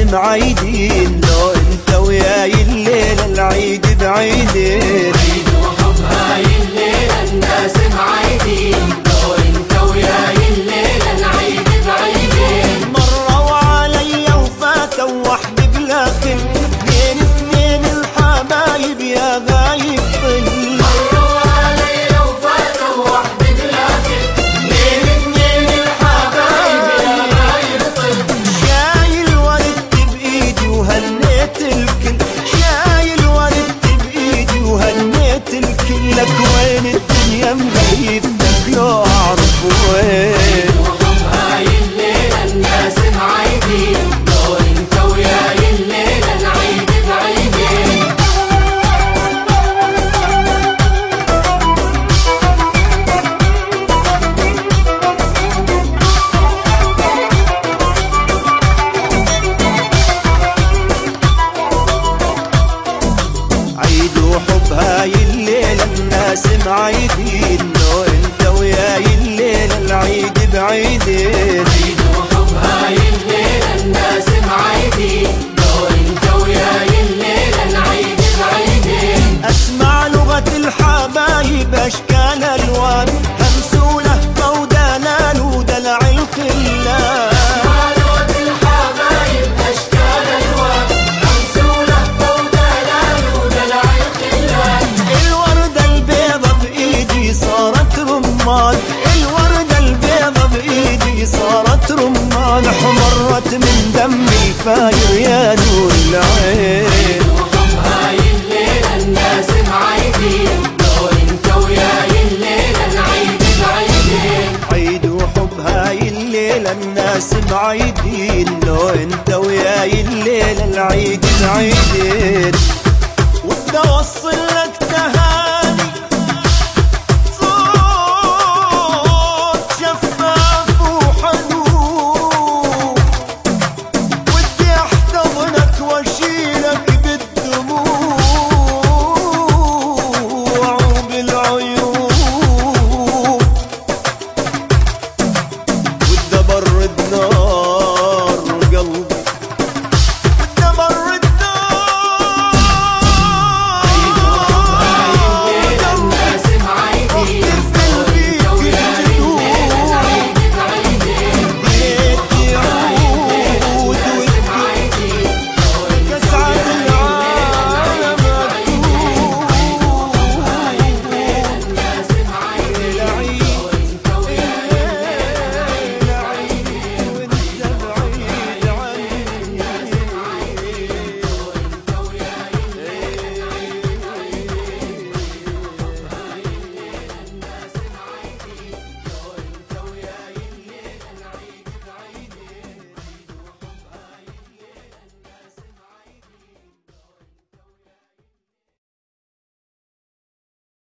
معيدين، لو انت وياي الليلة العيد بعيدين. عيد وحب هاي الليلة الناس معيدين، لو انت وياي الليلة العيد بعيدين. مروا علي وفاتوا وحدي بلا خل، بين اثنين الحبايب يا غايب طل. مروا علي وفاتوا وحدي بلا خل، بين اثنين الحبايب يا غايب طل. شايل ورد بايدي وهنيت الكل، شايل ورد بايدي وهنيت الكل. لك وين الدنيا مغيبتك لو اعرف وين. وحب هاي الليلة الناس معيدين، لو انت وياي الليلة العيد بعيدين. عيد وحب هاي الليلة الناس معيدين، لو انت وياي الليلة العيد بعيدين. عيد وحب هاي الليلة الناس معيدين، لو انت وياي الليلة العيد بعيدين. اسمع لغة الحبايب اشكال الوان، همس ولهفة ودلال ودلع الخلان. اسمع لغة الحبايب اشكال الوان، همس ولهفة ودلال ودلع الخلان. الوردة البيضة بايدي صارت رمان، الوردة البيضة بايدي صارت رمان. حمرت من دمي فاير يا نور العين. وحب هاي الليلة الناس معيدين، لو انت وياي الليلة العيد بعيدين. عيد وحب هاي الليلة الناس معيدين، لو انت وياي الليلة العيد بعيدين. ودي اوصل